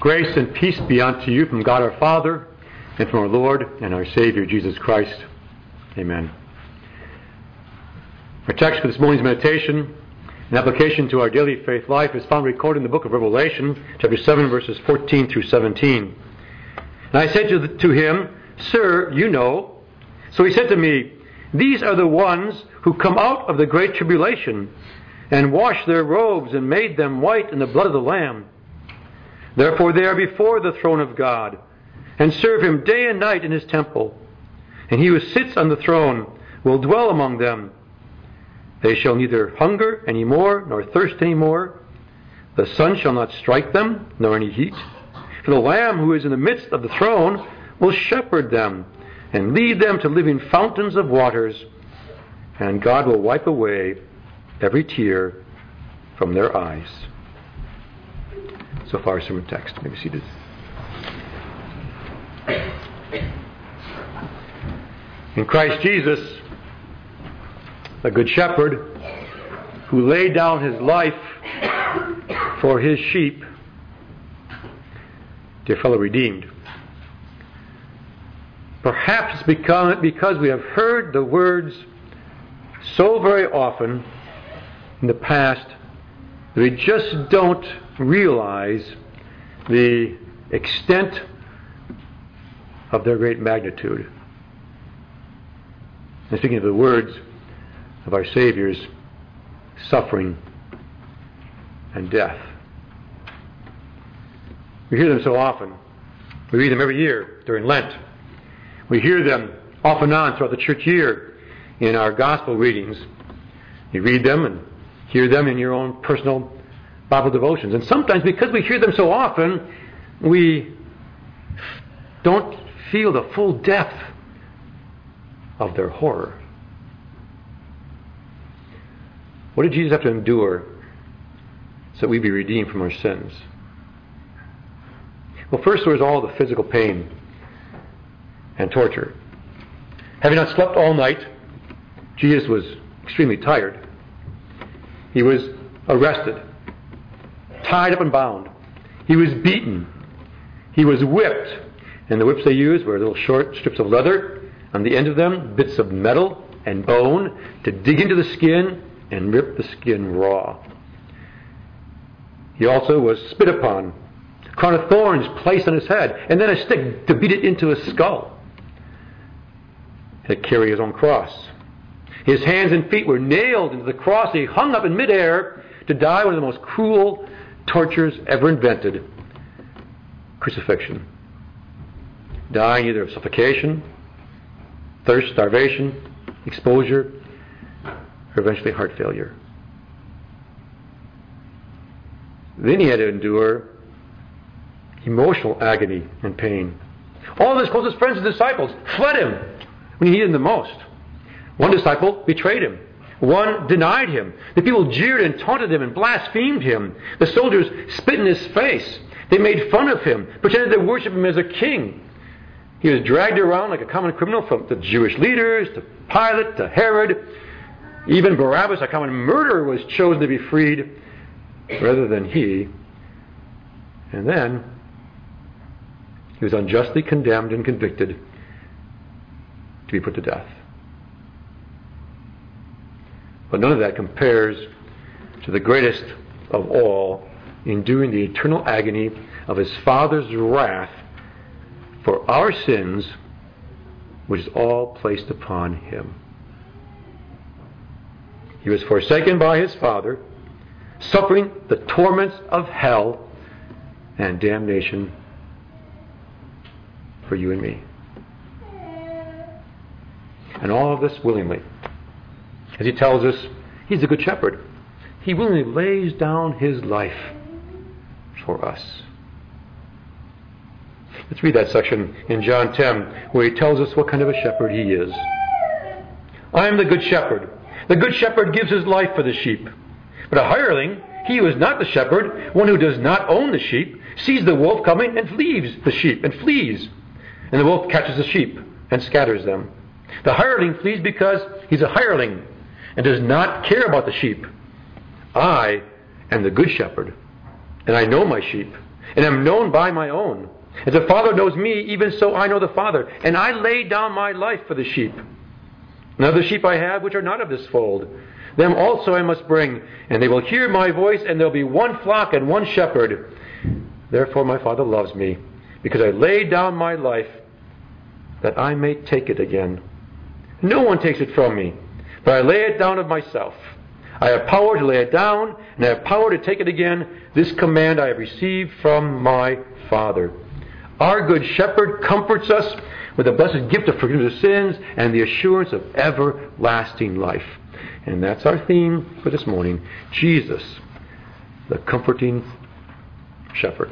Grace and peace be unto you from God our Father and from our Lord and our Savior Jesus Christ. Amen. Our text for this morning's meditation and application to our daily faith life is found recorded in the book of Revelation, chapter 7, verses 14 through 17. And I said to him, Sir, you know. So he said to me, These are the ones who come out of the great tribulation, and washed their robes and made them white in the blood of the Lamb. Therefore they are before the throne of God, and serve him day and night in his temple. And he who sits on the throne will dwell among them. They shall neither hunger any more, nor thirst any more. The sun shall not strike them, nor any heat. For the Lamb who is in the midst of the throne will shepherd them, and lead them to living fountains of waters. And God will wipe away every tear from their eyes. So far, sermon text. You may be seated. In Christ Jesus, the Good Shepherd, who laid down his life for his sheep, dear fellow redeemed. Perhaps because we have heard the words so very often in the past that we just don't realize the extent of their great magnitude. And speaking of the words of our Savior's suffering and death. We hear them so often. We read them every year during Lent. We hear them off and on throughout the church year in our gospel readings. You read them and hear them in your own personal Bible devotions. And sometimes because we hear them so often, we don't feel the full depth of their horror. What did Jesus have to endure so that we be redeemed from our sins? Well, first there was all the physical pain and torture. Having not slept all night, Jesus was extremely tired. He was arrested, tied up and bound. He was beaten. He was whipped. And the whips they used were little short strips of leather. On the end of them, bits of metal and bone to dig into the skin and rip the skin raw. He also was spit upon, a crown of thorns placed on his head, and then a stick to beat it into his skull. He had to carry his own cross. His hands and feet were nailed into the cross. He hung up in midair to die one of the most cruel tortures ever invented. Crucifixion. Dying either of suffocation, thirst, starvation, exposure, or eventually heart failure. Then he had to endure emotional agony and pain. All of his closest friends and disciples fled him when he needed him the most. One disciple betrayed him. One denied him. The people jeered and taunted him and blasphemed him. The soldiers spit in his face. They made fun of him, pretended to worship him as a king. He was dragged around like a common criminal from the Jewish leaders, to Pilate, to Herod. Even Barabbas, a common murderer, was chosen to be freed rather than he. And then he was unjustly condemned and convicted to be put to death. But none of that compares to the greatest of all, enduring the eternal agony of his Father's wrath for our sins, which is all placed upon him. He was forsaken by his Father, suffering the torments of hell and damnation for you and me. And all of this willingly. As he tells us, he's a good shepherd. He willingly lays down his life for us. Let's read that section in John 10, where he tells us what kind of a shepherd he is. I am the good shepherd. The good shepherd gives his life for the sheep. But a hireling, he who is not the shepherd, one who does not own the sheep, sees the wolf coming and leaves the sheep and flees. And the wolf catches the sheep and scatters them. The hireling flees because he's a hireling and does not care about the sheep. I am the good shepherd, and I know my sheep, and am known by my own. As the Father knows me, even so I know the Father, and I lay down my life for the sheep. And other sheep I have which are not of this fold. Them also I must bring, and they will hear my voice, and there will be one flock and one shepherd. Therefore my Father loves me, because I laid down my life, that I may take it again. No one takes it from me, but I lay it down of myself. I have power to lay it down, and I have power to take it again. This command I have received from my Father. Our good shepherd comforts us with the blessed gift of forgiveness of sins and the assurance of everlasting life. And that's our theme for this morning. Jesus, the comforting shepherd.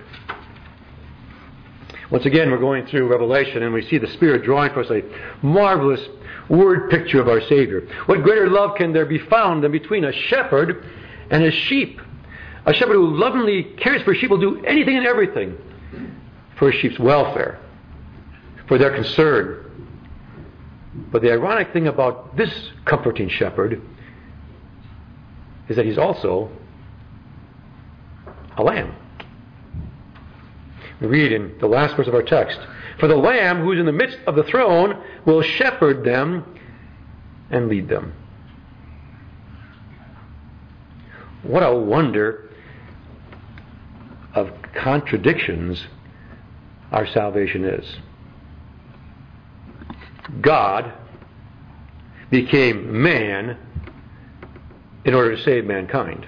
Once again, we're going through Revelation, and we see the Spirit drawing for us a marvelous word picture of our Savior. What greater love can there be found than between a shepherd and his sheep? A shepherd who lovingly cares for sheep will do anything and everything for his sheep's welfare, for their concern. But the ironic thing about this comforting shepherd is that he's also a lamb. We read in the last verse of our text, "For the Lamb who is in the midst of the throne will shepherd them and lead them." What a wonder of contradictions our salvation is. God became man in order to save mankind.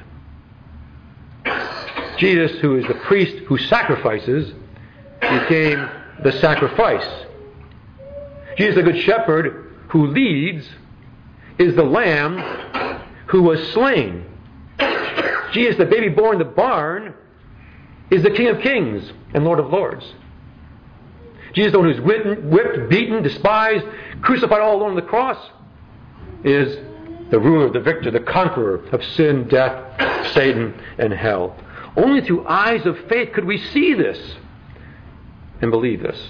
Jesus, who is the priest who sacrifices, became the sacrifice. Jesus, the good shepherd who leads, is the lamb who was slain. Jesus, the baby born in the barn, is the King of Kings and Lord of Lords. Jesus, the one who's whipped, beaten, despised, crucified all alone on the cross, is the ruler, the victor, the conqueror of sin, death, Satan, and hell. Only through eyes of faith could we see this and believe this.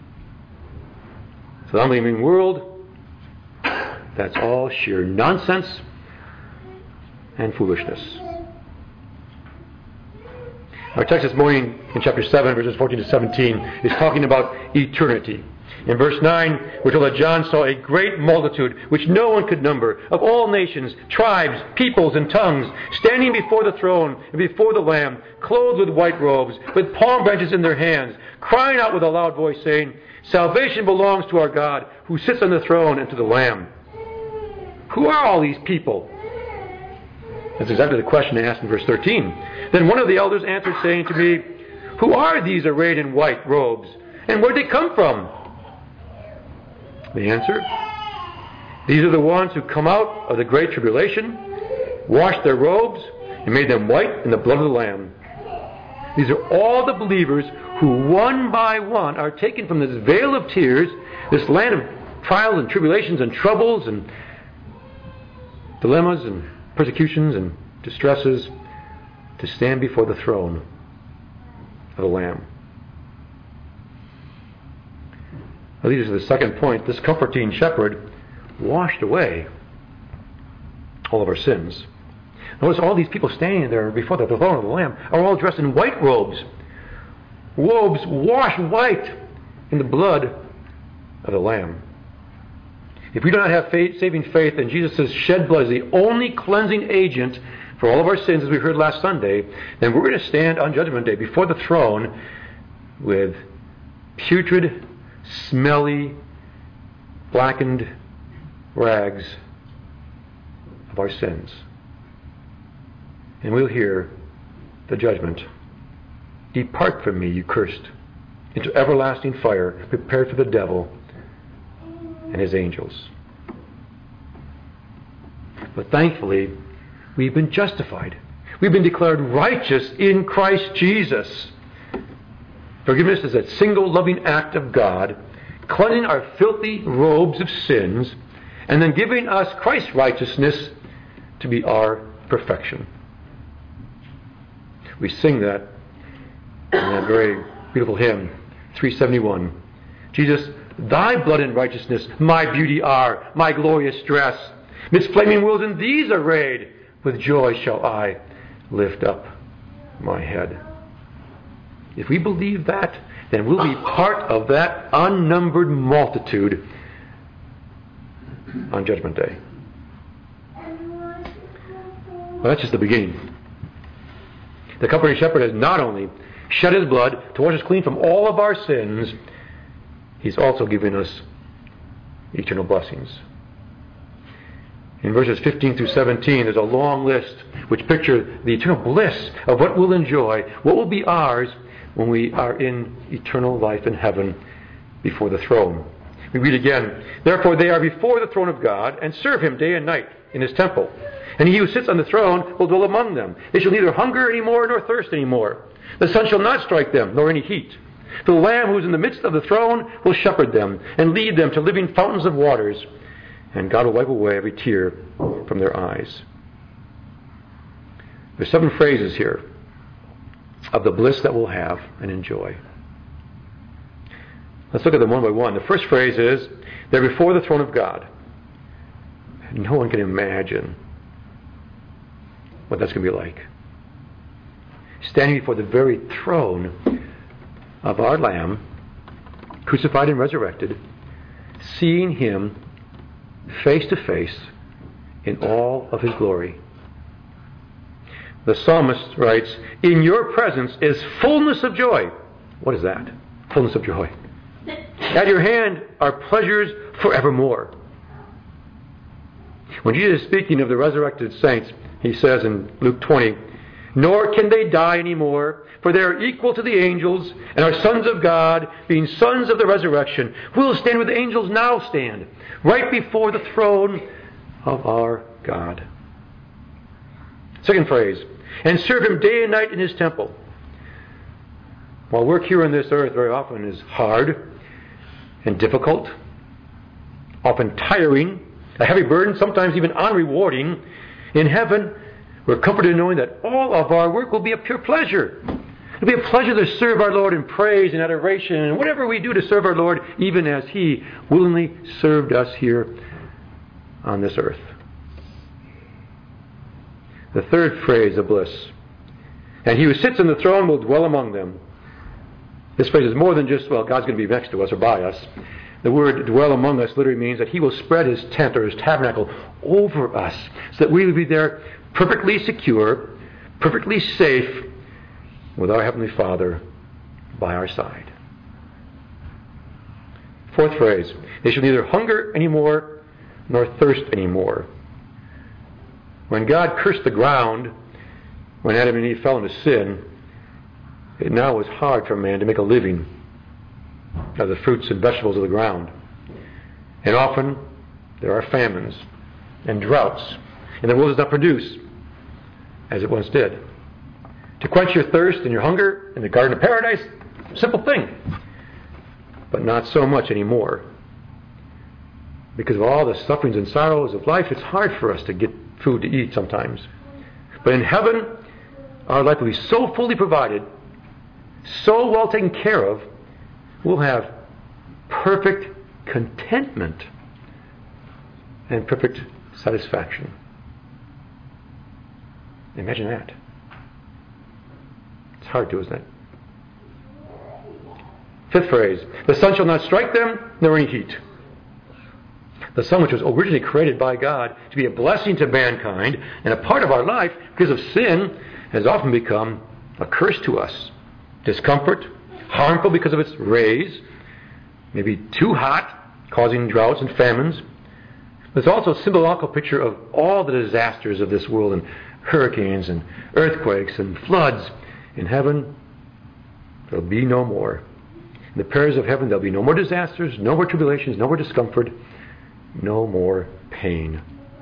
So the unbelieving world, that's all sheer nonsense and foolishness. Our text this morning in chapter 7, verses 14 to 17, is talking about eternity. In verse 9, we're told that John saw a great multitude, which no one could number, of all nations, tribes, peoples, and tongues, standing before the throne and before the Lamb, clothed with white robes, with palm branches in their hands, crying out with a loud voice, saying, "Salvation belongs to our God, who sits on the throne, and to the Lamb." Who are all these people? That's exactly the question asked in verse 13. Then one of the elders answered, saying to me, "Who are these arrayed in white robes? And where did they come from?" The answer: "These are the ones who come out of the great tribulation, washed their robes, and made them white in the blood of the Lamb." These are all the believers who one by one are taken from this vale of tears, this land of trials and tribulations and troubles and dilemmas and persecutions and distresses, to stand before the throne of the Lamb. That leads us to the second point. This comforting shepherd washed away all of our sins. Notice all these people standing there before the throne of the Lamb are all dressed in white robes. Robes washed white in the blood of the Lamb. If we do not have saving faith, and Jesus' shed blood is the only cleansing agent for all of our sins, as we heard last Sunday, then we're going to stand on Judgment Day before the throne with putrid, smelly, blackened rags of our sins. And we'll hear the judgment. "Depart from me, you cursed, into everlasting fire, prepared for the devil and his angels." But thankfully, we've been justified. We've been declared righteous in Christ Jesus. Forgiveness is that single loving act of God, cleansing our filthy robes of sins, and then giving us Christ's righteousness to be our perfection. We sing that in that very beautiful hymn, 371. "Jesus, thy blood and righteousness my beauty are, my glorious dress. Midst flaming worlds in these arrayed, with joy shall I lift up my head." if we believe that, then we'll be part of that unnumbered multitude on Judgment Day. Well, that's just the beginning. The Comforting Shepherd has not only shed His blood to wash us clean from all of our sins, He's also given us eternal blessings. In verses 15 through 17, there's a long list which picture the eternal bliss of what we'll enjoy, what will be ours when we are in eternal life in heaven before the throne. We read again, "Therefore they are before the throne of God, and serve Him day and night in His temple. And He who sits on the throne will dwell among them. They shall neither hunger any more nor thirst any more. The sun shall not strike them, nor any heat. For the Lamb who is in the midst of the throne will shepherd them, and lead them to living fountains of waters. And God will wipe away every tear from their eyes." There's 7 phrases here of the bliss that we'll have and enjoy. Let's look at them one by one. The first phrase is, they're before the throne of God. No one can imagine what that's going to be like. Standing before the very throne of our Lamb, crucified and resurrected, seeing Him face to face in all of His glory. The psalmist writes, "In your presence is fullness of joy." What is that? Fullness of joy. "At your hand are pleasures forevermore." When Jesus is speaking of the resurrected saints, He says in Luke 20, "Nor can they die anymore, for they are equal to the angels, and are sons of God, being sons of the resurrection. Who will stand where the angels now stand, right before the throne of our God." Second phrase, "and serve Him day and night in His temple." While work here on this earth very often is hard and difficult, often tiring, a heavy burden, sometimes even unrewarding, in heaven we're comforted in knowing that all of our work will be a pure pleasure. It'll be a pleasure to serve our Lord in praise and adoration, and whatever we do to serve our Lord, even as He willingly served us here on this earth. The third phrase of bliss, "and He who sits on the throne will dwell among them." This phrase is more than just, well, God's going to be next to us or by us. The word "dwell among us" literally means that He will spread His tent or His tabernacle over us, so that we will be there perfectly secure, perfectly safe, with our Heavenly Father by our side. Fourth phrase, "they shall neither hunger anymore nor thirst anymore." When God cursed the ground, when Adam and Eve fell into sin, it now was hard for man to make a living of the fruits and vegetables of the ground. And often there are famines and droughts, and the world does not produce as it once did. To quench your thirst and your hunger in the Garden of Paradise, simple thing. But not so much anymore. Because of all the sufferings and sorrows of life, it's hard for us to get food to eat sometimes. But in heaven, our life will be so fully provided, so well taken care of, we'll have perfect contentment and perfect satisfaction. Imagine that. It's hard to, isn't it? Fifth phrase, "the sun shall not strike them, nor any heat." The sun, which was originally created by God to be a blessing to mankind and a part of our life because of sin, has often become a curse to us. Discomfort, harmful because of its rays, maybe too hot, causing droughts and famines. There's also a symbolical picture of all the disasters of this world, and hurricanes and earthquakes and floods. In heaven, there'll be no more. In the prayers of heaven, there'll be no more disasters, no more tribulations, no more discomfort, no more pain.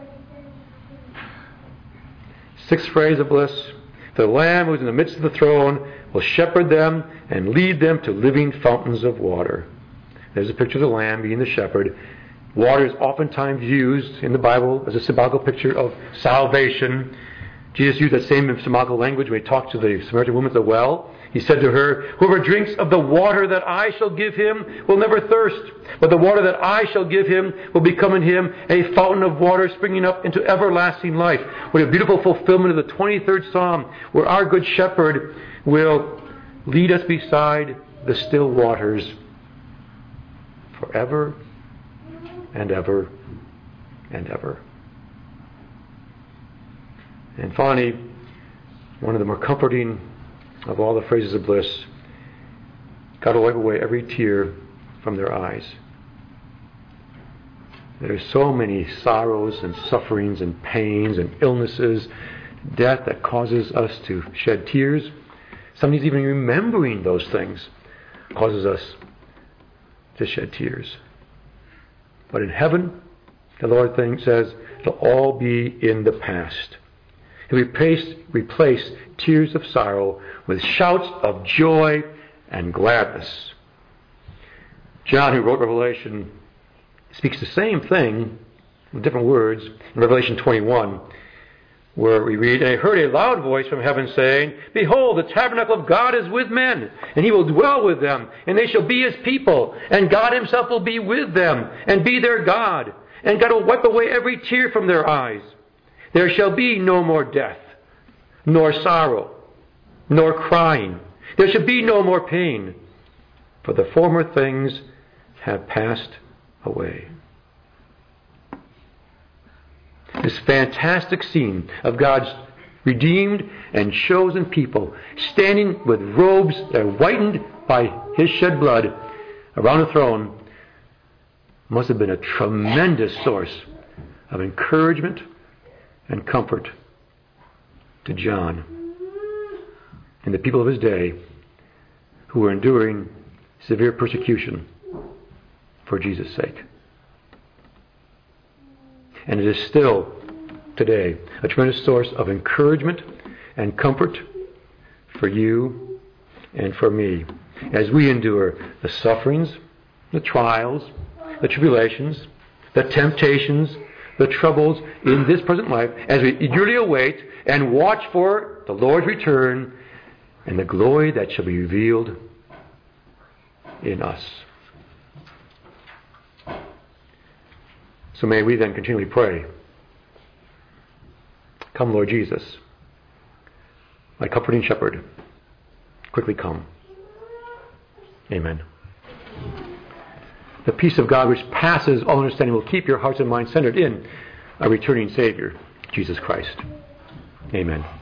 Sixth phrase of bliss, "the Lamb who is in the midst of the throne will shepherd them and lead them to living fountains of water." There's a picture of the Lamb being the shepherd. Water is oftentimes used in the Bible as a symbolical picture of salvation. Jesus used that same symbolical language when He talked to the Samaritan woman at the well. He said to her, "Whoever drinks of the water that I shall give him will never thirst, but the water that I shall give him will become in him a fountain of water springing up into everlasting life." What a beautiful fulfillment of the 23rd Psalm, where our good shepherd will Lead us beside the still waters forever and ever and ever. And finally, one of the more comforting of all the phrases of bliss, God will wipe away every tear from their eyes. There are so many sorrows and sufferings and pains and illnesses, death that causes us to shed tears. Sometimes even remembering those things causes us to shed tears. But in heaven, the Lord says, it'll all be in the past. He'll replace tears of sorrow with shouts of joy and gladness. John, who wrote Revelation, speaks the same thing with different words in Revelation 21, where we read, "And I heard a loud voice from heaven saying, Behold, the tabernacle of God is with men, and he will dwell with them, and they shall be his people, and God himself will be with them, and be their God, and God will wipe away every tear from their eyes. There shall be no more death, nor sorrow, nor crying. There shall be no more pain, for the former things have passed away." This fantastic scene of God's redeemed and chosen people standing with robes that are whitened by his shed blood around the throne must have been a tremendous source of encouragement and comfort to John and the people of his day who were enduring severe persecution for Jesus' sake. And it is still, today, a tremendous source of encouragement and comfort for you and for me as we endure the sufferings, the trials, the tribulations, the temptations, the troubles in this present life, as we eagerly await and watch for the Lord's return and the glory that shall be revealed in us. So may we then continually pray, "Come, Lord Jesus, my comforting shepherd, quickly come." Amen. The peace of God which passes all understanding will keep your hearts and minds centered in our returning Savior, Jesus Christ. Amen.